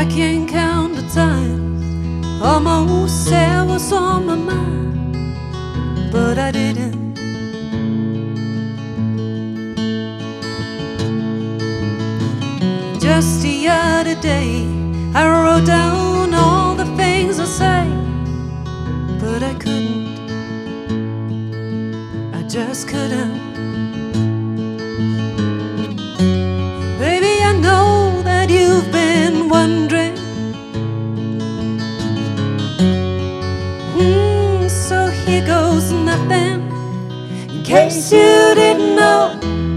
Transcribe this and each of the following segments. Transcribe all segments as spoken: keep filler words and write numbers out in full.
I can't count the times almost said what's on my mind, but I didn't. Just the other day I wrote down all the things I say, but I couldn't, I just couldn't. Baby, I know that you've been wondering, mm, so here goes nothing. In case you didn't know,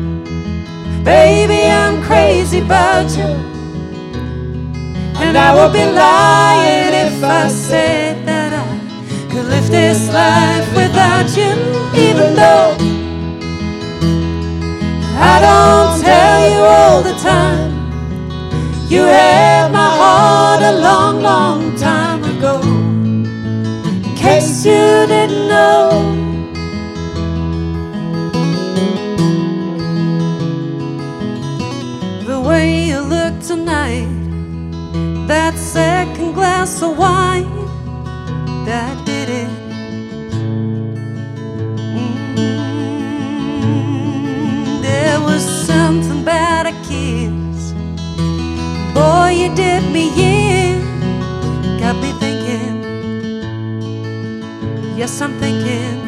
baby, I'm crazy about you, and I would be lying if I said that I could live this life without you. Even though I don't tell you all the time, you had my heart a long, long time ago. In case you didn't know, the way you look tonight, that second glass of wine, that did it. Mm, there was something about a kiss, boy, you did me in. Got me thinking, yes, I'm thinking.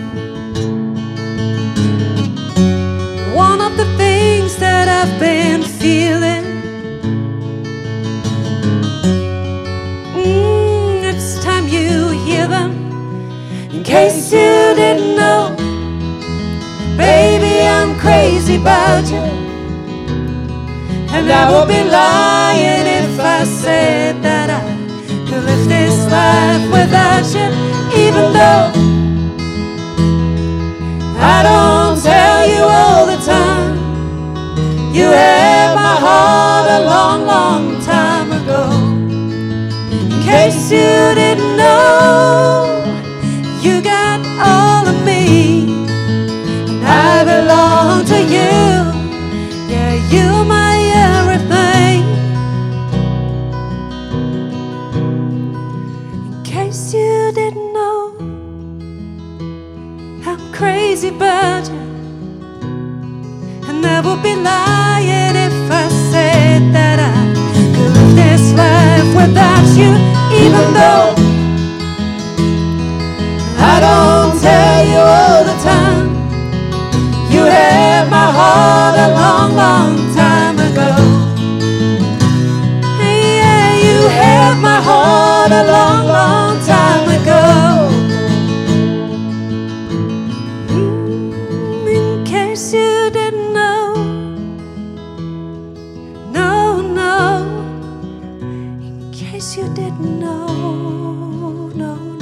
One of the things that I've been feeling, mm, next time you hear them, in case you didn't know, baby, I'm crazy about you, and I would be lying if I said that I could live this life without you. Even though I don't tell you all the time, you had my heart a long, long time ago. In case you didn't know, you got all of me, and I belong to you. Yeah, you're my everything. In case you didn't know, I'm crazy about you, and I would be lying if I said that I could live this life without you. Even though I don't tell you all the time, you had my heart a long, long time ago. Yeah, you had my heart a long, long time ago. Mm, in case you didn't know, no, no, in case you didn't know, no, no.